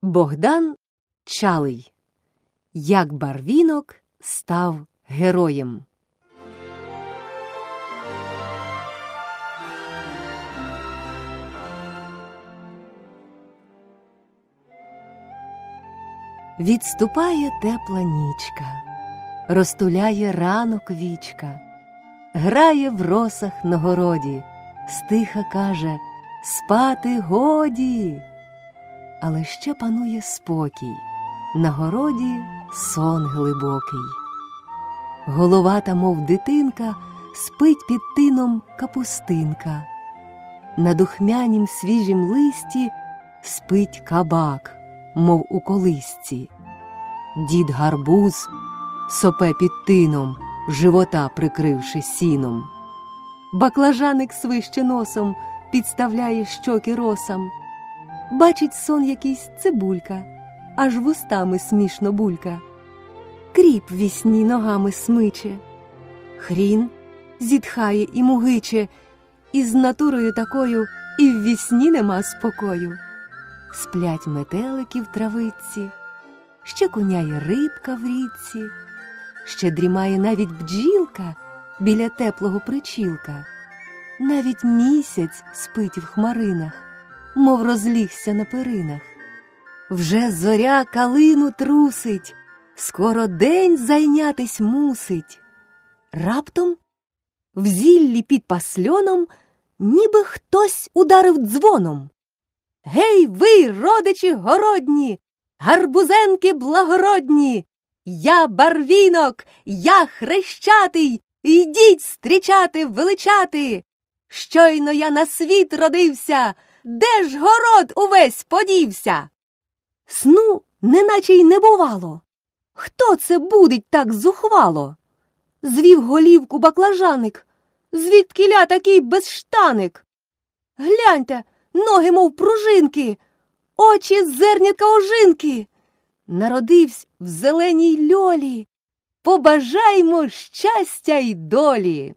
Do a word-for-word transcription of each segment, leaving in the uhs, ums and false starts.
Богдан Чалий. Як Барвінок став героєм. Відступає тепла нічка, розтуляє ранок вічка, грає в росах на городі, стиха каже: спати годі. Але ще панує спокій, на городі сон глибокий. Головата, мов дитинка, спить під тином капустинка. На духмянім свіжім листі спить кабак, мов у колисці. Дід Гарбуз сопе під тином, живота прикривши сіном. Баклажаник свище носом, підставляє щоки росам. Бачить сон якийсь цибулька, аж вустами смішно булька. Кріп в вісні ногами смиче, хрін зітхає і мугиче, і з натурою такою і в вісні нема спокою. Сплять метелики в травиці, ще куняє рибка в річці, ще дрімає навіть бджілка біля теплого причілка. Навіть місяць спить в хмаринах, мов розлігся на перинах. Вже зоря калину трусить, скоро день зайнятись мусить. Раптом в зіллі під пасльоном ніби хтось ударив дзвоном. Гей ви, родичі городні, гарбузенки благородні! Я Барвінок, я хрещатий, йдіть зустрічати, величати! Щойно я на світ родився, де ж город увесь подівся? Сну неначе й не бувало. Хто це будить так зухвало? Звів голівку баклажаник, звідкіля такий безштаник? Гляньте, ноги мов пружинки, очі зернятка ожинки. Народивсь в зеленій льолі, побажаймо щастя й долі.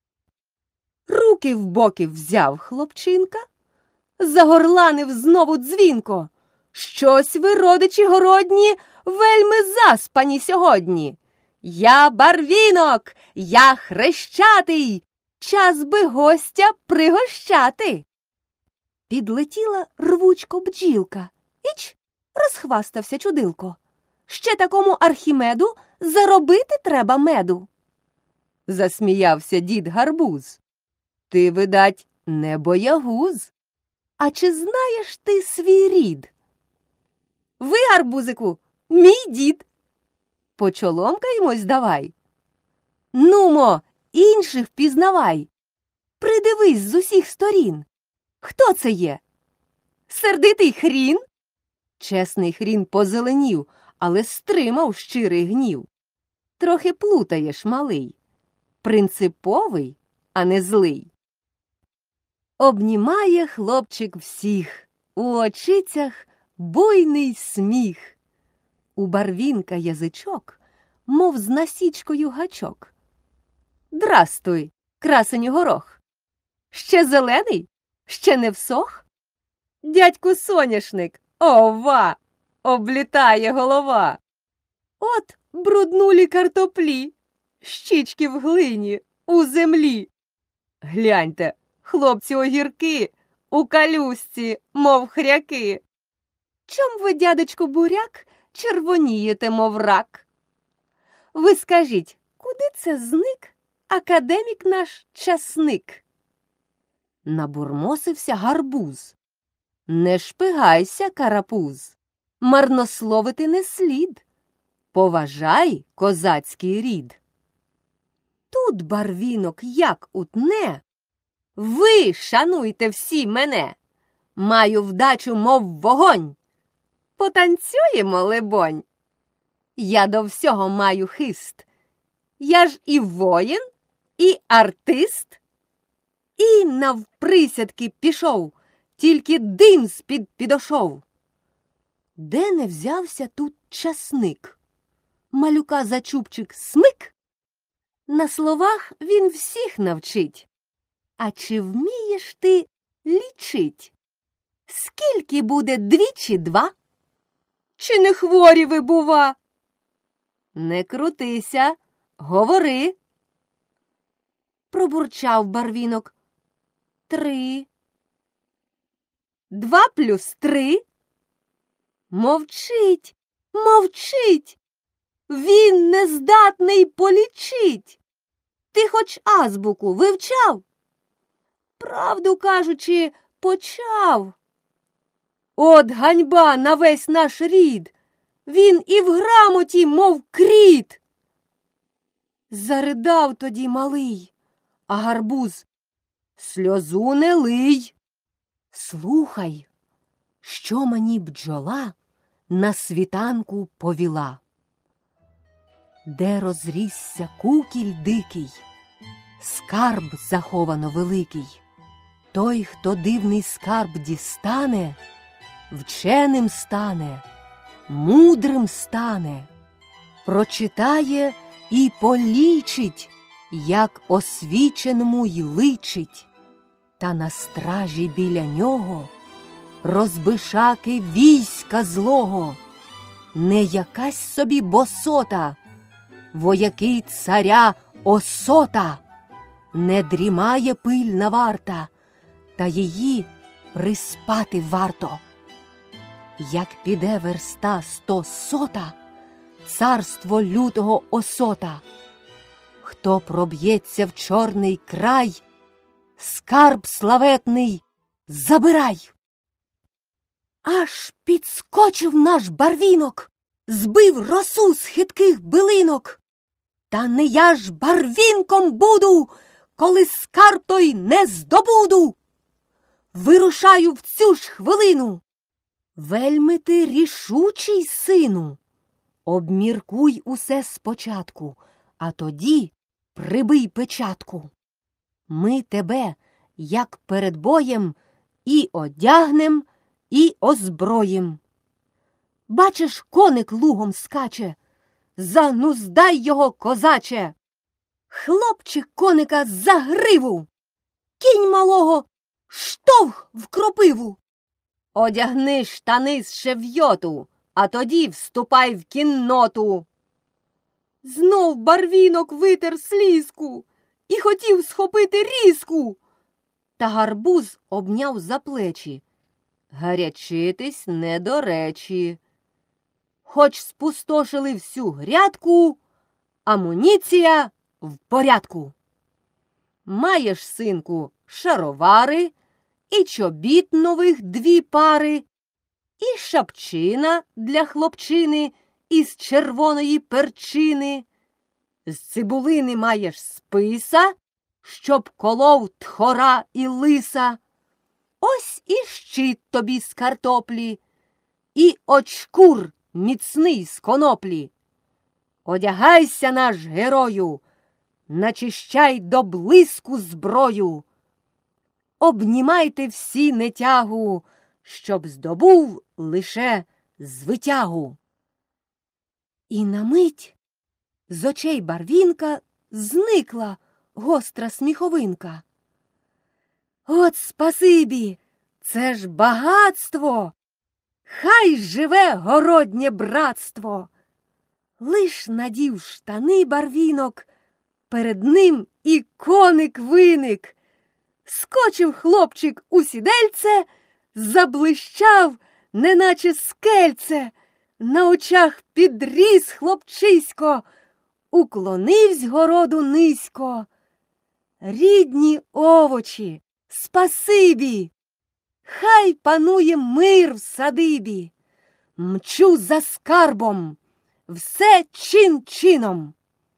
Руки в боки взяв хлопчинка, загорланив знову дзвінко. Щось ви, родичі городні, вельми заспані сьогодні. Я Барвінок, я хрещатий, час би гостя пригощати. Підлетіла рвучко бджілка. Іч, розхвастався чудилко. Ще такому Архімеду заробити треба меду. Засміявся дід Гарбуз. Ти, видать, не боягуз. А чи знаєш ти свій рід? Ви, гарбузику, мій дід. Почоломкаємось давай. Нумо, інших впізнавай. Придивись з усіх сторін. Хто це є? Сердитий хрін? Чесний хрін позеленів, але стримав щирий гнів. Трохи плутаєш, малий. Принциповий, а не злий. Обнімає хлопчик всіх, у очицях буйний сміх. У Барвінка язичок, мов з насічкою гачок. Здрастуй, красеню горох. Ще зелений? Ще не всох? Дядьку соняшник, ова, облітає голова. От бруднулі картоплі, щічки в глині, у землі. Гляньте, хлопці огірки, у калюсці, мов хряки. Чом ви, дядечку буряк, червонієте, мов рак? Ви скажіть, куди це зник академік наш часник? Набурмосився гарбуз. Не шпигайся, карапуз, марнословити не слід. Поважай козацький рід. Тут Барвінок як утне. Ви шануйте всі мене. Маю вдачу, мов вогонь. Потанцюємо, либонь. Я до всього маю хист. Я ж і воїн, і артист. І навприсядки пішов, тільки дим з-під підошов. Де не взявся тут часник? Малюка за чубчик смик. На словах він всіх навчить. А чи вмієш ти лічить? Скільки буде двічі два? Чи не хворі ви, бува? Не крутися, говори. Пробурчав Барвінок. Три. Два плюс три. Мовчить, мовчить. Він не здатний полічить. Ти хоч азбуку вивчав? Правду кажучи, почав. От ганьба на весь наш рід. Він і в грамоті, мов кріт. Заридав тоді малий, а гарбуз: сльозу не лий. Слухай, що мені бджола на світанку повіла. Де розрісся кукіль дикий, скарб заховано великий. Той, хто дивний скарб дістане, вченим стане, мудрим стане, прочитає і полічить, як освіченому й личить. Та на стражі біля нього розбишаки війська злого, не якась собі босота, вояки царя Осота. Не дрімає пильна варта, та її приспати варто. Як піде верста сто сота, царство лютого Осота. Хто проб'ється в чорний край, скарб славетний забирай. Аж підскочив наш Барвінок, збив росу з хитких билинок. Та не я ж Барвінком буду, коли скарб той не здобуду. Вирушаю в цю ж хвилину. Вельми ти рішучий, сину. Обміркуй усе спочатку, а тоді прибий печатку. Ми тебе, як перед боєм, і одягнем, і озброїм. Бачиш, коник лугом скаче, зануздай його, козаче. Хлопчик коника за гриву, кінь малого штовх в кропиву. Одягни штани з шевйоту, а тоді вступай в кінноту. Знов Барвінок витер слізку і хотів схопити різку. Та гарбуз обняв за плечі. Гарячитись не до речі. Хоч спустошили всю грядку, амуніція в порядку. Маєш, синку, шаровари, і чобіт нових дві пари, і шапчина для хлопчини із червоної перчини. З цибулини маєш списа, щоб колов тхора і лиса. Ось і щит тобі з картоплі, і очкур міцний з коноплі. Одягайся, наш герою, начищай до блиску зброю. Обнімайте всі нетягу, щоб здобув лише звитягу. І на мить з очей Барвінка зникла гостра сміховинка. От спасибі, це ж багатство! Хай живе городнє братство! Лиш надів штани Барвінок, перед ним і коник виник. Скочив хлопчик у сідельце, заблищав, неначе скельце. На очах підріс хлопчисько, уклонивсь городу низько. Рідні овочі, спасибі! Хай панує мир в садибі. Мчу за скарбом, все чин-чином.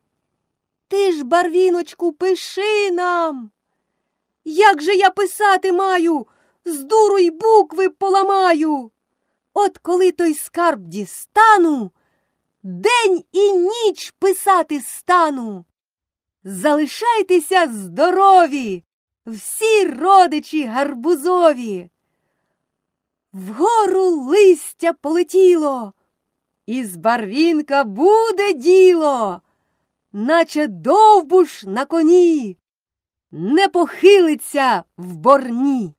Ти ж, Барвіночку, пиши нам. Як же я писати маю? З дуру й букви поламаю. От коли той скарб дістану, день і ніч писати стану. Залишайтеся здорові, всі родичі гарбузові. Вгору листя полетіло, із Барвінка буде діло, наче довбуш на коні, не похилиться в борні.